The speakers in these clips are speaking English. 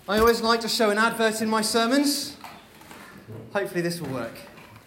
I always like to show an advert in my sermons. Hopefully this will work.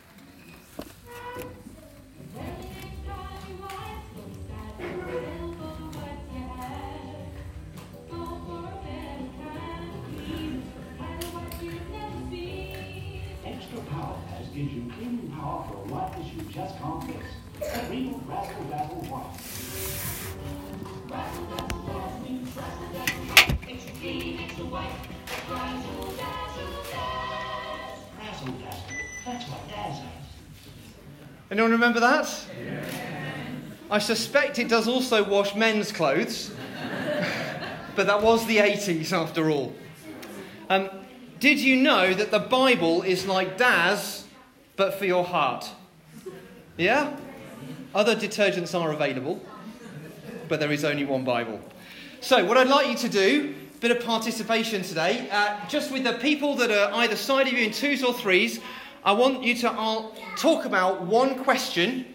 Extra Power Pass gives you cleaning power for a light that you just can't miss. Real Razzle Dazzle White. Razzle Dazzle Dazzle, new Razzle Dazzle. Extra clean, extra white. Razzle Dazzle Dazzle. Razzle Dazzle. That's what Daz has. Anyone remember that? Yeah. I suspect it does also wash men's clothes. But that was the 80s after all. Did you know that the Bible is like Daz, but for your heart? Yeah? Other detergents are available, but there is only one Bible. So what I'd like you to do, a bit of participation today, just with the people that are either side of you in twos or threes, I want you to talk about one question.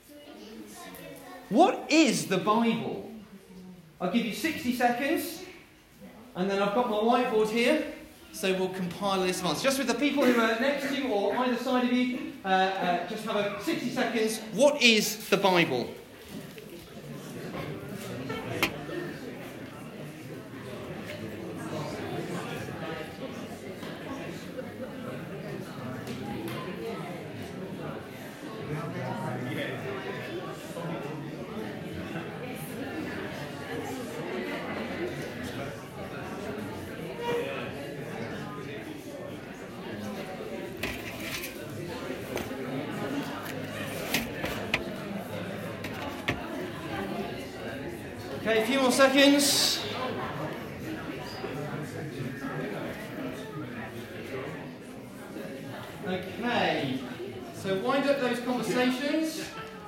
What is the Bible? I'll give you 60 seconds, and then I've got my whiteboard here. So we'll compile a list of answers. Just with the people who are next to you or either side of you, just have a 60 seconds. What is the Bible? Okay, a few more seconds. Okay, so wind up those conversations.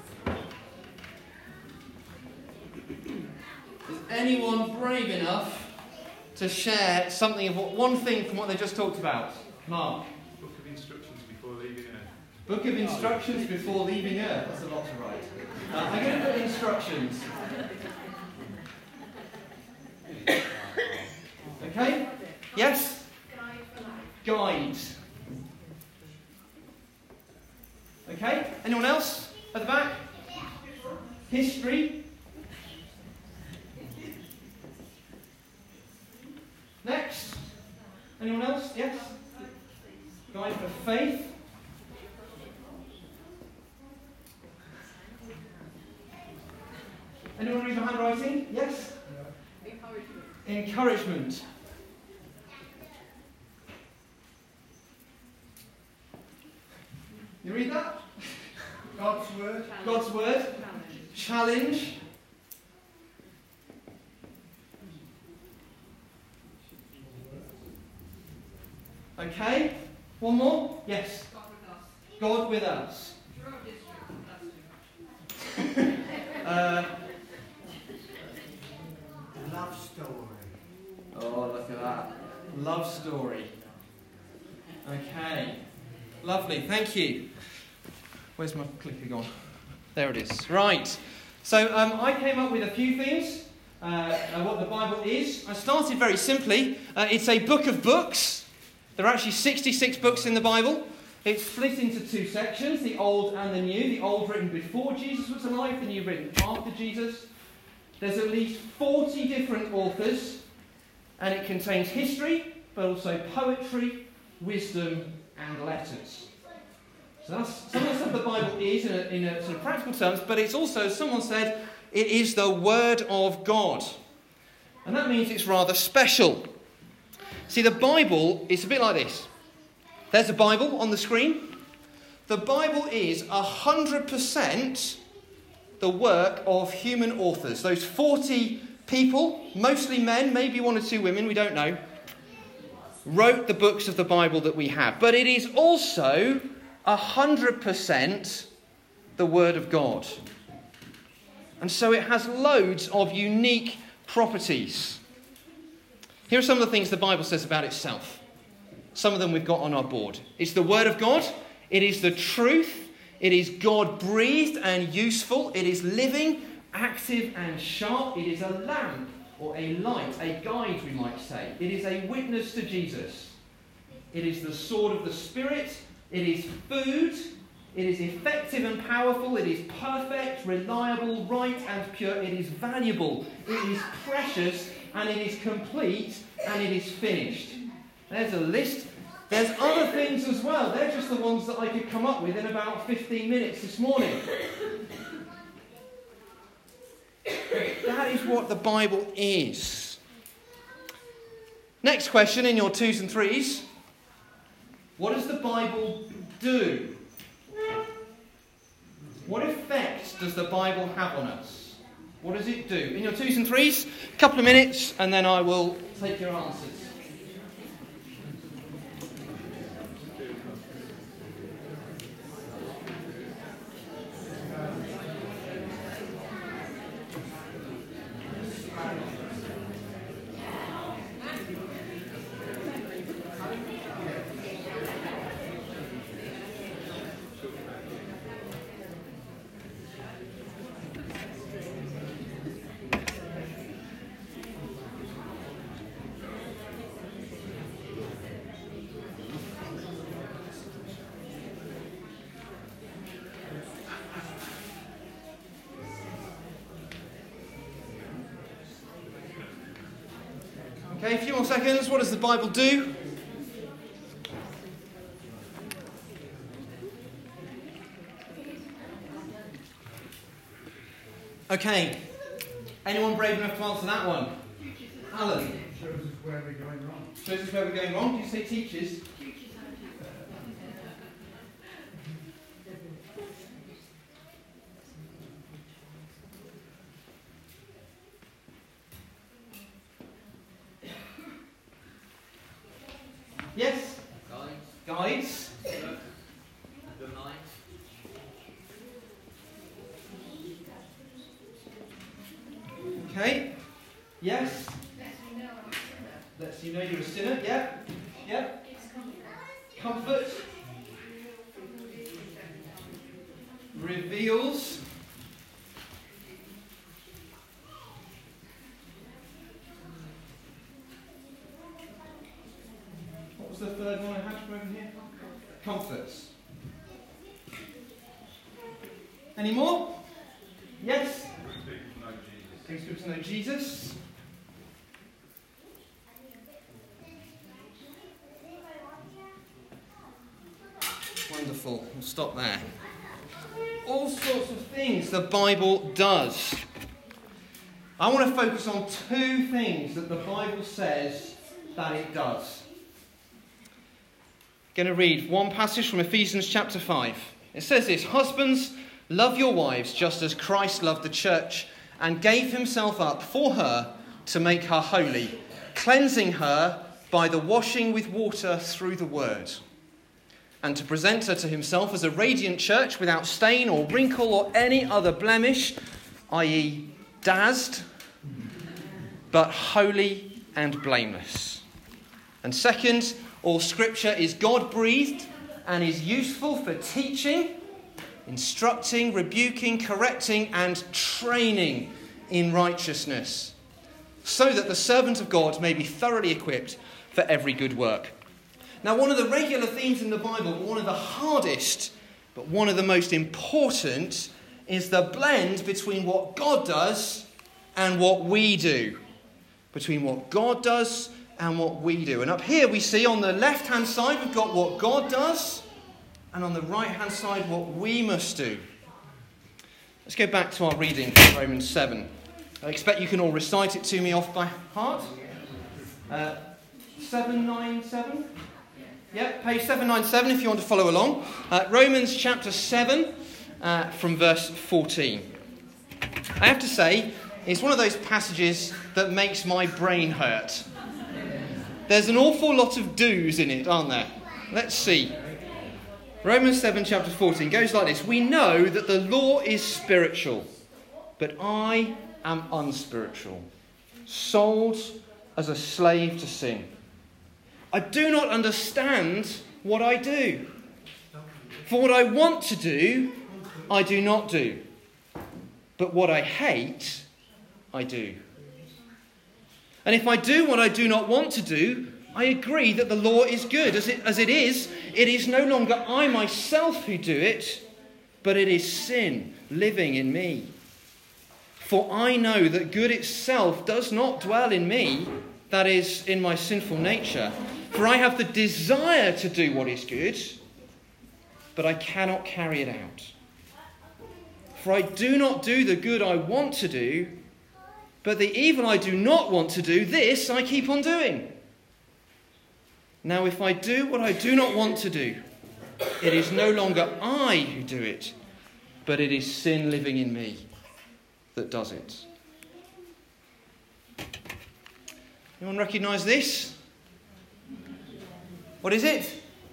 Is anyone brave enough to share something of one thing from what they just talked about? Mark. Book of instructions before leaving Earth. Book of instructions before leaving Earth. That's a lot to write. I'm going to put instructions. Okay? Yes? Guide. Okay? Anyone else? At the back? History. Next? Anyone else? Yes? Guide for faith. Anyone read the handwriting? Yes? Encouragement. You read that? God's Word. God's Word. Challenge. Okay. One more? Yes. God with us. Love story. Oh, look at that. Love story. Okay. Lovely, thank you. Where's my clicker gone? There it is. Right. So I came up with a few things, what the Bible is. I started very simply. It's a book of books. There are actually 66 books in the Bible. It's split into two sections, the Old and the New. The Old written before Jesus was alive, the New written after Jesus. There's at least 40 different authors, and it contains history, but also poetry, wisdom, and letters. So that's some of the stuff the Bible is in a sort of practical terms, but it's also, as someone said, it is the Word of God. And that means it's rather special. See, the Bible is a bit like this. There's a Bible on the screen. The Bible is 100% the work of human authors. Those 40 people, mostly men, maybe one or two women, we don't know, wrote the books of the Bible that we have. But it is also 100% the Word of God. And so it has loads of unique properties. Here are some of the things the Bible says about itself. Some of them we've got on our board. It's the Word of God. It is the truth. It is God-breathed and useful. It is living, active and sharp. It is a lamp or a light, a guide we might say. It is a witness to Jesus. It is the sword of the Spirit. It is food. It is effective and powerful. It is perfect, reliable, right and pure. It is valuable. It is precious, and it is complete, and it is finished. There's a list. There's other things as well. They're just the ones that I could come up with in about 15 minutes this morning. That is what the Bible is. Next question in your 2s and 3s. What does the Bible do? What effect does the Bible have on us? What does it do? In your 2s and 3s, a couple of minutes, and then I will take your answers. Okay, a few more seconds. What does the Bible do? Okay. Anyone brave enough to answer that one? Alan. Shows us where we're going wrong. Shows us where we're going wrong. Did you say teachers? Yes? Guides. The mind. Okay. Yes? Lets you know you're a sinner. Yeah. Yeah. Comfort. Reveals. What was the third one I had over here? Comforts. Any more? Yes? Takes people to know Jesus. Wonderful. We'll stop there. All sorts of things the Bible does. I want to focus on 2 things that the Bible says that it does. I'm going to read one passage from Ephesians chapter 5. It says this: Husbands, love your wives just as Christ loved the church and gave himself up for her to make her holy, cleansing her by the washing with water through the word, and to present her to himself as a radiant church without stain or wrinkle or any other blemish, i.e. dazzled, but holy and blameless. And second, all scripture is God-breathed and is useful for teaching, instructing, rebuking, correcting, and training in righteousness, so that the servant of God may be thoroughly equipped for every good work. Now, one of the regular themes in the Bible, one of the hardest, but one of the most important, is the blend between what God does and what we do. Between what God does and what we do. And up here we see on the left-hand side we've got what God does, and on the right-hand side what we must do. Let's go back to our reading from Romans 7. I expect you can all recite it to me off by heart. 797? Yep, page 797 if you want to follow along. Romans chapter 7 from verse 14. I have to say, it's one of those passages that makes my brain hurt. There's an awful lot of do's in it, aren't there? Let's see. Romans 7 chapter 14 goes like this: We know that the law is spiritual, but I am unspiritual, sold as a slave to sin. I do not understand what I do. For what I want to do, I do not do. But what I hate, I do. And if I do what I do not want to do, I agree that the law is good. As it is no longer I myself who do it, but it is sin living in me. For I know that good itself does not dwell in me, that is, in my sinful nature. For I have the desire to do what is good, but I cannot carry it out. For I do not do the good I want to do, but the evil I do not want to do, this I keep on doing. Now if I do what I do not want to do, it is no longer I who do it, but it is sin living in me that does it. Anyone recognise this? What is it?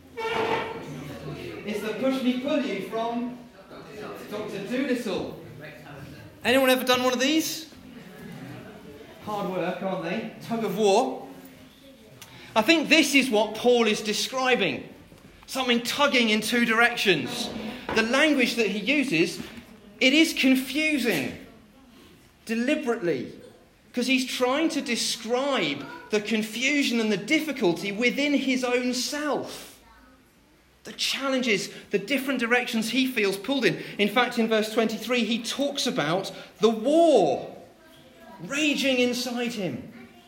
It's the push me pull you from Dr. Dolittle. Anyone ever done one of these? Hard work, aren't they? Tug of war. I think this is what Paul is describing. Something tugging in two directions. The language that he uses, it is confusing. Deliberately. Because he's trying to describe the confusion and the difficulty within his own self. The challenges, the different directions he feels pulled in. In fact, in verse 23, he talks about the war raging inside him.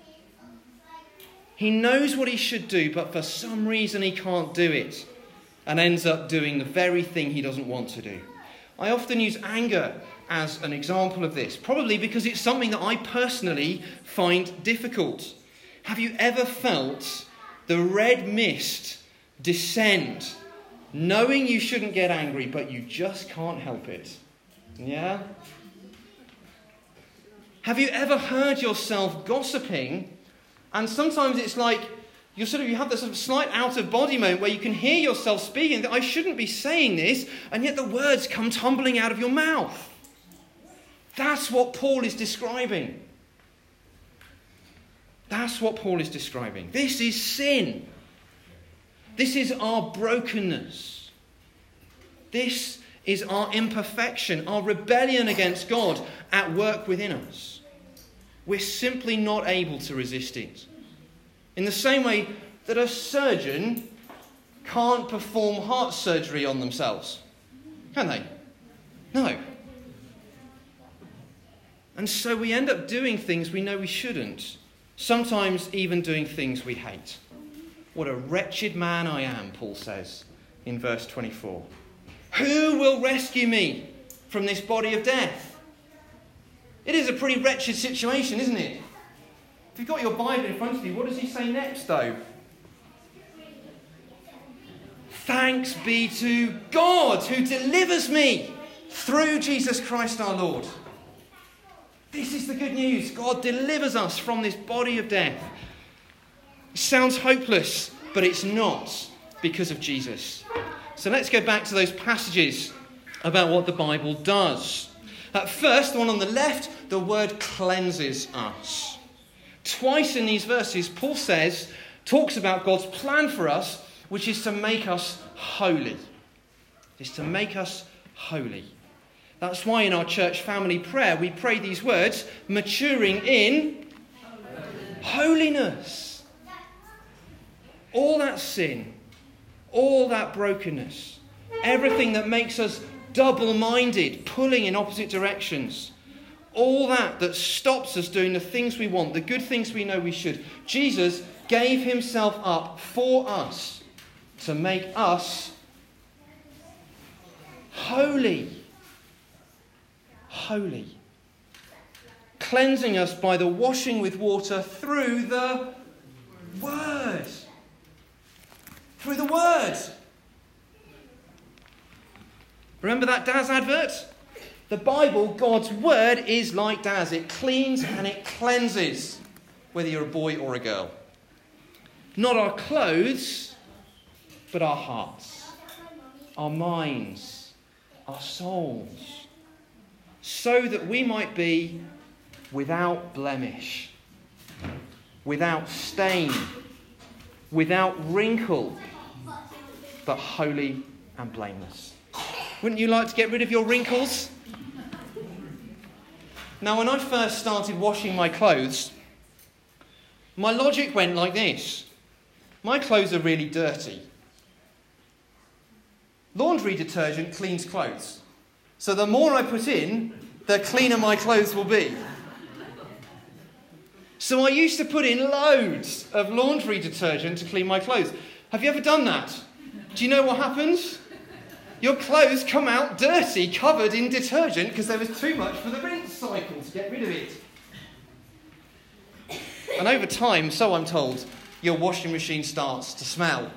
He knows what he should do, but for some reason he can't do it and ends up doing the very thing he doesn't want to do. I often use anger as an example of this, probably because it's something that I personally find difficult. Have you ever felt the red mist descend, knowing you shouldn't get angry, but you just can't help it? Yeah? Have you ever heard yourself gossiping, and sometimes it's like you have this sort of slight out-of-body moment where you can hear yourself speaking that I shouldn't be saying this, and yet the words come tumbling out of your mouth. That's what Paul is describing. That's what Paul is describing. This is sin. This is our brokenness. This is our imperfection, our rebellion against God at work within us. We're simply not able to resist it. In the same way that a surgeon can't perform heart surgery on themselves. Can they? No. And so we end up doing things we know we shouldn't. Sometimes even doing things we hate. What a wretched man I am, Paul says in verse 24. Who will rescue me from this body of death? It is a pretty wretched situation, isn't it? If you've got your Bible in front of you, what does he say next, though? Thanks be to God who delivers me through Jesus Christ our Lord. This is the good news. God delivers us from this body of death. It sounds hopeless, but it's not because of Jesus. So let's go back to those passages about what the Bible does. First, the one on the left, the word cleanses us. Twice in these verses, Paul talks about God's plan for us, which is to make us holy. It's to make us holy. That's why in our church family prayer, we pray these words, maturing in holiness. All that sin, all that brokenness, everything that makes us double-minded, pulling in opposite directions, all that stops us doing the things we want, the good things we know we should. Jesus gave himself up for us to make us holy. Holy. Cleansing us by the washing with water through the Word. Through the Word. Remember that Daz advert? The Bible, God's Word, is like Daz. It cleans and it cleanses, whether you're a boy or a girl. Not our clothes, but our hearts, our minds, our souls, so that we might be without blemish, without stain, without wrinkle, but holy and blameless. Wouldn't you like to get rid of your wrinkles? Now, when I first started washing my clothes, My logic went like this. My clothes are really dirty. Laundry detergent cleans clothes. So the more I put in, the cleaner my clothes will be. So I used to put in loads of laundry detergent to clean my clothes. Have you ever done that? Do you know what happens? Your clothes come out dirty, covered in detergent, because there was too much for the rinse cycle to get rid of it. And over time, so I'm told, your washing machine starts to smell.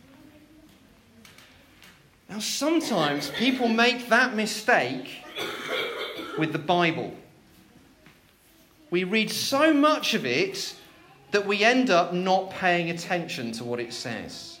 Now, sometimes people make that mistake with the Bible. We read so much of it that we end up not paying attention to what it says,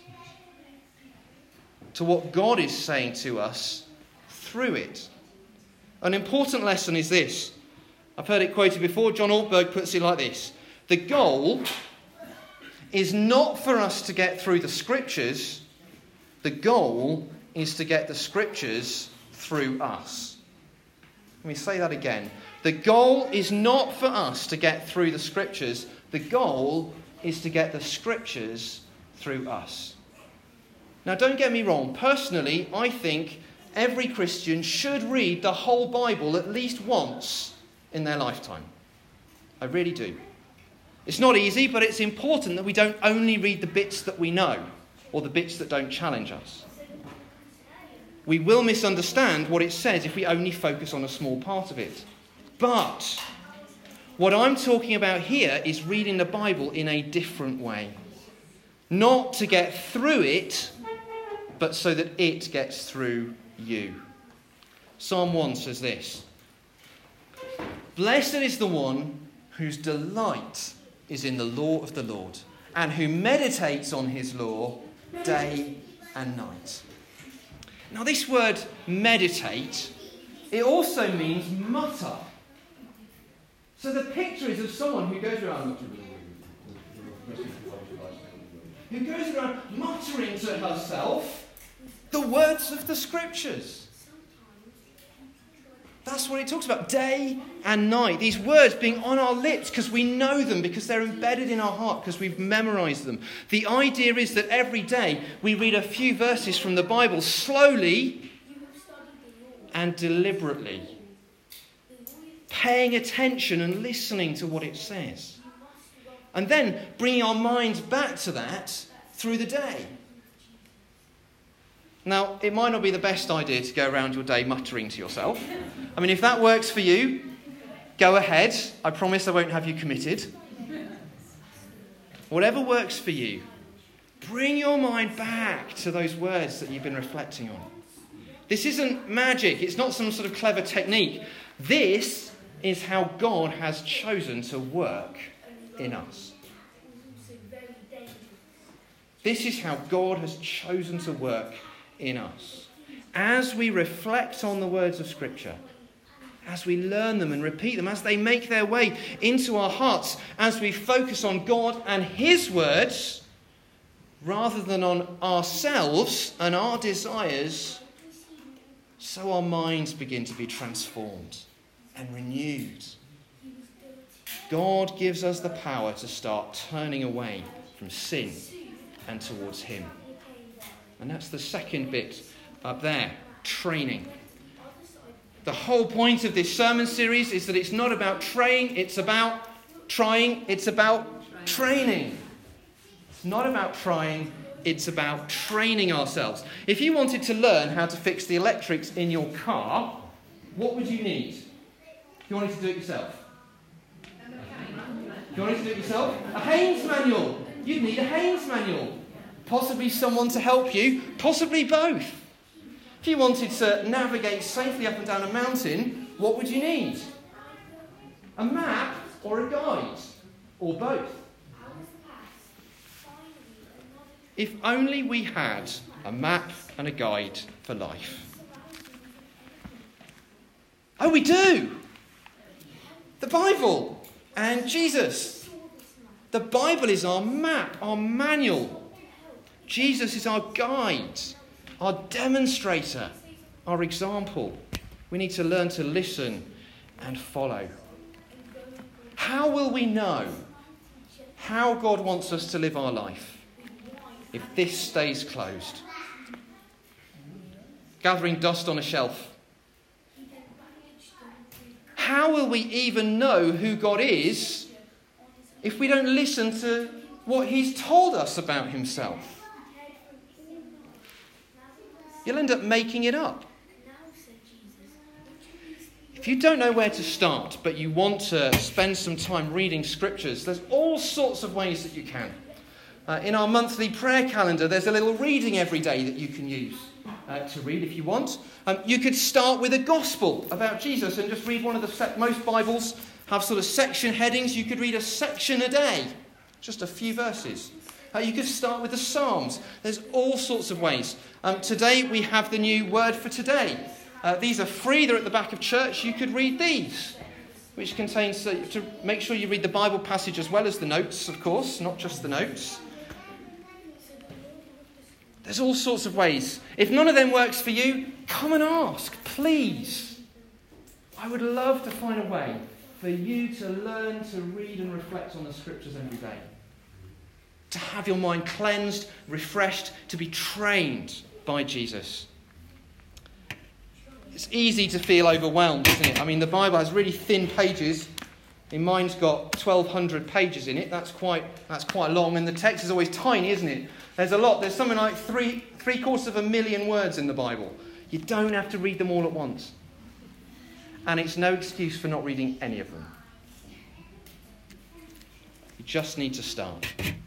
to what God is saying to us through it. An important lesson is this. I've heard it quoted before. John Ortberg puts it like this. The goal is not for us to get through the Scriptures. The goal is to get the Scriptures through us. Let me say that again. The goal is not for us to get through the Scriptures. The goal is to get the Scriptures through us. Now, don't get me wrong. Personally, I think every Christian should read the whole Bible at least once in their lifetime. I really do. It's not easy, but it's important that we don't only read the bits that we know or the bits that don't challenge us. We will misunderstand what it says if we only focus on a small part of it. But what I'm talking about here is reading the Bible in a different way. Not to get through it, but so that it gets through you. Psalm 1 says this. Blessed is the one whose delight is in the law of the Lord, and who meditates on his law day and night. Now, this word meditate, it also means mutter. So the picture is of someone who goes around muttering to herself the words of the Scriptures. That's what it talks about, day and night. These words being on our lips because we know them, because they're embedded in our heart, because we've memorized them. The idea is that every day we read a few verses from the Bible slowly and deliberately, paying attention and listening to what it says. And then bringing our minds back to that through the day. Now, it might not be the best idea to go around your day muttering to yourself. I mean, if that works for you, go ahead. I promise I won't have you committed. Whatever works for you, bring your mind back to those words that you've been reflecting on. This isn't magic. It's not some sort of clever technique. This is how God has chosen to work in us. This is how God has chosen to work in us. As we reflect on the words of Scripture, as we learn them and repeat them, as they make their way into our hearts, as we focus on God and His words, rather than on ourselves and our desires, so our minds begin to be transformed and renewed. God gives us the power to start turning away from sin and towards Him. And that's the second bit up there, training. The whole point of this sermon series is that it's not about training, it's about trying, it's about training. It's not about trying, it's about training ourselves. If you wanted to learn how to fix the electrics in your car, what would you need? If you wanted to do it yourself? If you wanted to do it yourself? A Haynes manual. You'd need a Haynes manual. Possibly someone to help you, possibly both. If you wanted to navigate safely up and down a mountain, what would you need? A map or a guide? Or both? If only we had a map and a guide for life. Oh, we do! The Bible and Jesus. The Bible is our map, our manual. Jesus is our guide, our demonstrator, our example. We need to learn to listen and follow. How will we know? how God wants us to live our life if this stays closed. Gathering dust on a shelf. How will we even know who God is if we don't listen to what he's told us about himself? You'll end up making it up. If you don't know where to start, but you want to spend some time reading scriptures, there's all sorts of ways that you can. In our monthly prayer calendar, there's a little reading every day that you can use to read if you want. You could start with a gospel about Jesus and just read one of the... Most Bibles have sort of section headings. You could read a section a day, just a few verses. You could start with the Psalms. There's all sorts of ways. Today we have the new word for today. These are free. They're at the back of church. You could read these, which contains... to make sure you read the Bible passage as well as the notes, of course, not just the notes. There's all sorts of ways. If none of them works for you, come and ask, please. I would love to find a way for you to learn to read and reflect on the scriptures every day. To have your mind cleansed, refreshed, to be trained by Jesus. It's easy to feel overwhelmed, isn't it? I mean, the Bible has really thin pages. Mine's got 1,200 pages in it. That's quite long, and the text is always tiny, isn't it? There's a lot. There's something like 750,000 words in the Bible. You don't have to read them all at once. And it's no excuse for not reading any of them. You just need to start.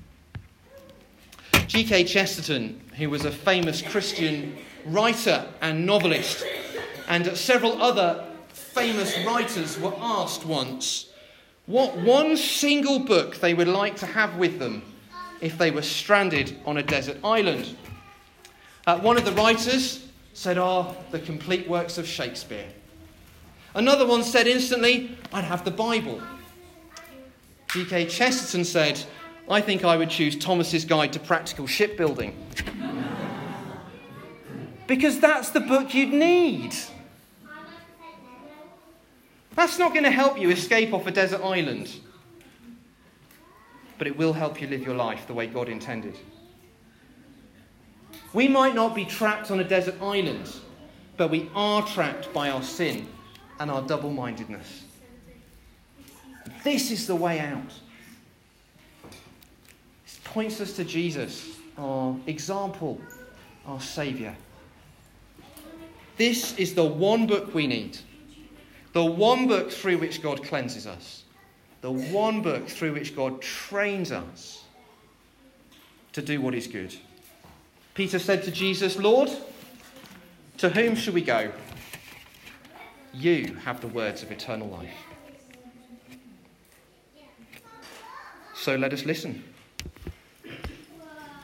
G.K. Chesterton, who was a famous Christian writer and novelist, and several other famous writers were asked once what one single book they would like to have with them if they were stranded on a desert island. One of the writers said, the complete works of Shakespeare. Another one said instantly, I'd have the Bible. G.K. Chesterton said, I think I would choose Thomas's Guide to Practical Shipbuilding. Because that's the book you'd need. That's not going to help you escape off a desert island. But it will help you live your life the way God intended. We might not be trapped on a desert island, but we are trapped by our sin and our double-mindedness. This is the way out. This points us to Jesus, our example, our Saviour. This is the one book we need. The one book through which God cleanses us. The one book through which God trains us to do what is good. Peter said to Jesus, Lord, to whom shall we go? You have the words of eternal life. So let us listen.